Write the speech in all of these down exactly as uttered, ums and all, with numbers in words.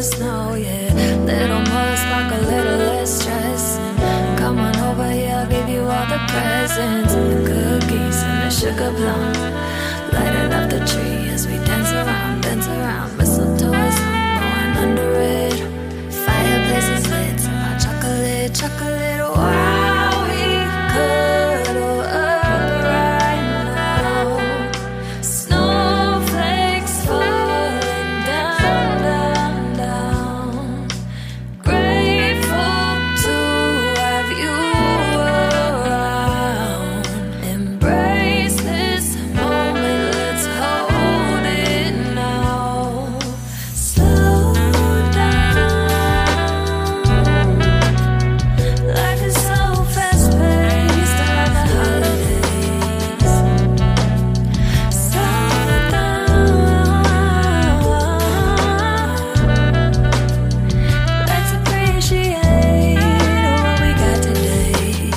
snow, yeah. Little more spark, a little less stress. And come on over here, I'll give you all the presents and the cookies and the sugar plum. Light it up the tree as we dance around, dance around. Mistletoe is hung, going under it. Fireplace is lit, and our chocolate, chocolate. Wow, we cuddle up right now. Snowflakes falling down, down, down. Grateful to have you around. Embrace this moment, let's hold it now. Slow down. Life is so fast-paced around the holidays. Slow down. Let's appreciate what we got today.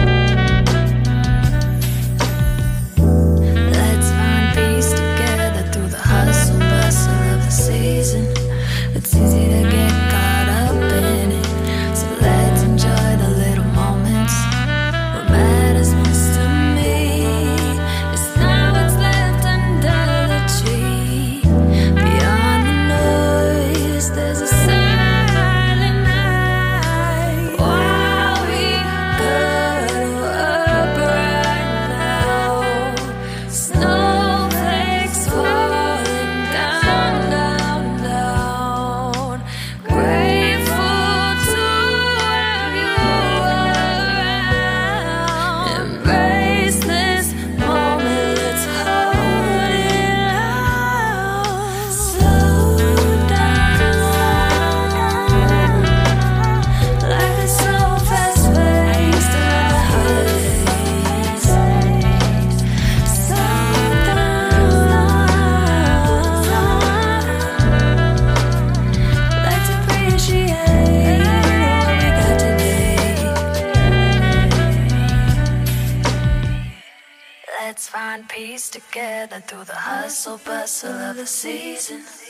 Let's find peace together through the hustle bustle of the season. It's easy to get caught up in it, so let's enjoy the little moments. What matters most to me is not what's left under the tree. Beyond the noise, there's a silent night. While we cuddle up right now, snowflakes falling down, down, down. Grateful to have you around. Embrace this moment, let's hold it out. Slow down. Life is so fast-paced around the holidays. Slow down. Let's appreciate what we got today. Let's find peace together through the hustle bustle of the season.